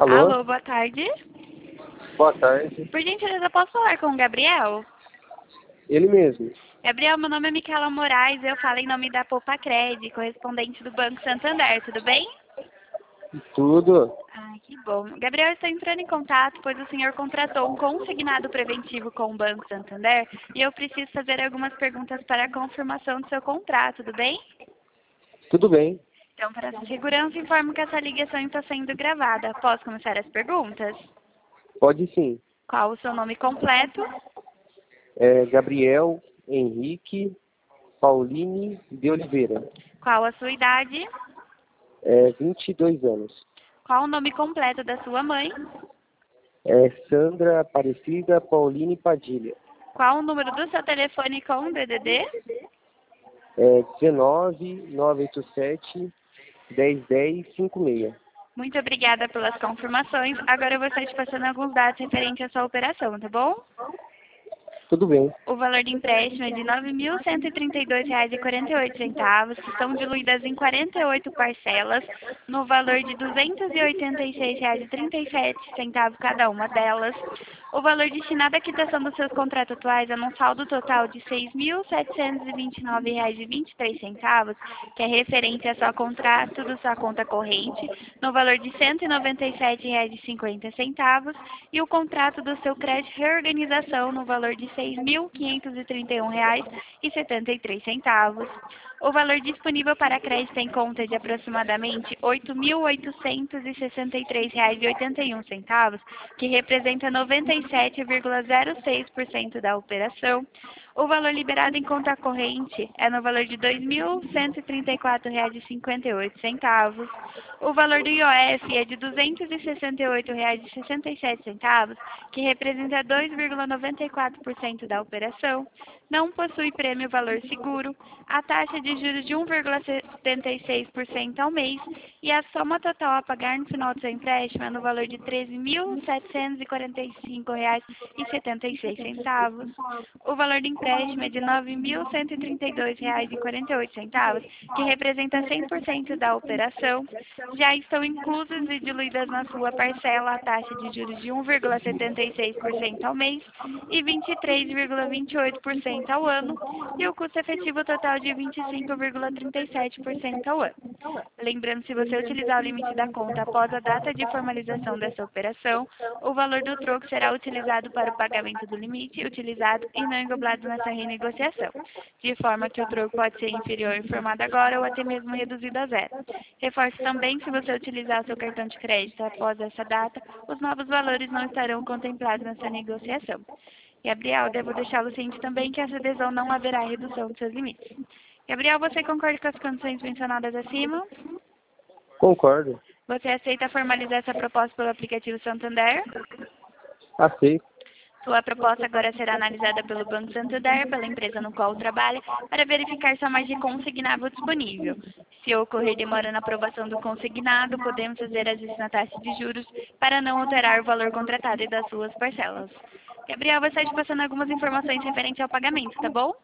Alô? Alô, boa tarde. Boa tarde. Por gentileza, posso falar com o Gabriel? Ele mesmo. Gabriel, meu nome é Micaela Moraes, eu falo em nome da Poupa-Cred, correspondente do Banco Santander, tudo bem? Tudo? Ai, que bom. Gabriel, eu estou entrando em contato, pois o senhor contratou um consignado preventivo com o Banco Santander e eu preciso fazer algumas perguntas para a confirmação do seu contrato, tudo bem? Tudo bem. Então, para a segurança, informo que essa ligação está sendo gravada. Posso começar as perguntas? Pode sim. Qual o seu nome completo? Gabriel Henrique Pauline de Oliveira. Qual a sua idade? 22 anos. Qual o nome completo da sua mãe? Sandra Aparecida Pauline Padilha. Qual o número do seu telefone com DDD? 19 987 1010 56. Muito obrigada pelas confirmações. Agora eu vou estar te passando alguns dados referentes à sua operação, tá bom? Tudo bem. O valor de empréstimo é de R$ 9.132,48, que estão diluídas em 48 parcelas, no valor de R$ 286,37 cada uma delas. O valor destinado à quitação dos seus contratos atuais é num saldo total de R$ 6.729,23, que é referente a seu contrato da sua conta corrente, no valor de R$ 197,50, e o contrato do seu crédito reorganização no valor de R$ 6.531,73. O valor disponível para crédito em conta é de aproximadamente R$ 8.863,81, que representa 97,06% da operação. O valor liberado em conta corrente é no valor de R$ 2.134,58. O valor do IOF é de R$ 268,67, que representa 2,94% da operação. Não possui prêmio valor seguro. A taxa de juros de 1,76% ao mês e a soma total a pagar no final do seu empréstimo é no valor de R$ 13.745,76. O valor do empréstimo é de R$ 9.132,48, que representa 100% da operação. Já estão inclusas e diluídas na sua parcela a taxa de juros de 1,76% ao mês e 23,28% ao ano e o custo efetivo total de 25,37% ao ano. Lembrando, se você utilizar o limite da conta após a data de formalização dessa operação, o valor do troco será utilizado para o pagamento do limite utilizado e não englobado nessa renegociação, de forma que o troco pode ser inferior informado agora ou até mesmo reduzido a zero. Reforço também, se você utilizar o seu cartão de crédito após essa data, os novos valores não estarão contemplados nessa negociação. Gabriel, devo deixá-lo ciente também que essa adesão não haverá redução dos seus limites. Gabriel, você concorda com as condições mencionadas acima? Concordo. Você aceita formalizar essa proposta pelo aplicativo Santander? Aceito. Sua proposta agora será analisada pelo Banco Santander, pela empresa no qual trabalha, para verificar se há margem consignável disponível. Se ocorrer demora na aprovação do consignado, podemos fazer ajuste na taxa de juros para não alterar o valor contratado e das suas parcelas. Gabriel, vai estar te passando algumas informações referentes ao pagamento, tá bom?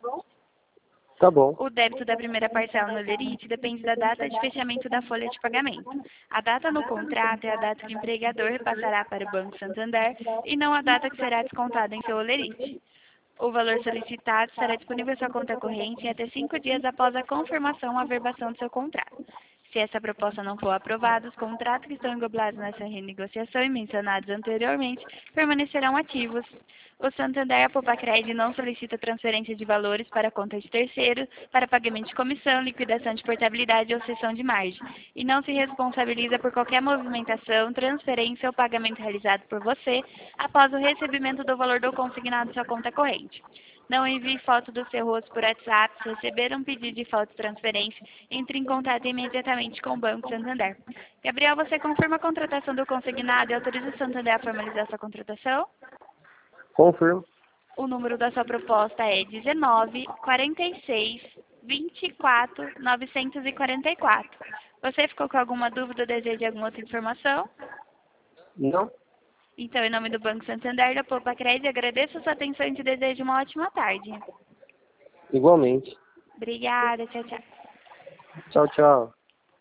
Tá bom. O débito da primeira parcela no Lerite depende da data de fechamento da folha de pagamento. A data no contrato é a data que o empregador repassará para o Banco Santander e não a data que será descontada em seu Lerite. O valor solicitado estará disponível em sua conta corrente em até 5 dias após a confirmação ou averbação do seu contrato. Se essa proposta não for aprovada, os contratos que estão englobados nessa renegociação e mencionados anteriormente permanecerão ativos. O Santander e a Poupa-Cred não solicita transferência de valores para conta de terceiros, para pagamento de comissão, liquidação de portabilidade ou cessão de margem, e não se responsabiliza por qualquer movimentação, transferência ou pagamento realizado por você após o recebimento do valor do consignado em sua conta corrente. Não envie foto do seu rosto por WhatsApp. Se receber um pedido de foto de transferência, entre em contato imediatamente com o Banco Santander. Gabriel, você confirma a contratação do consignado e autoriza o Santander a formalizar sua contratação? Confirmo. O número da sua proposta é 19 46 24 944. Você ficou com alguma dúvida ou deseja alguma outra informação? Não? Então, em nome do Banco Santander da Poupa-Cred, agradeço a sua atenção e te desejo uma ótima tarde. Igualmente. Obrigada, tchau, tchau. Tchau, tchau.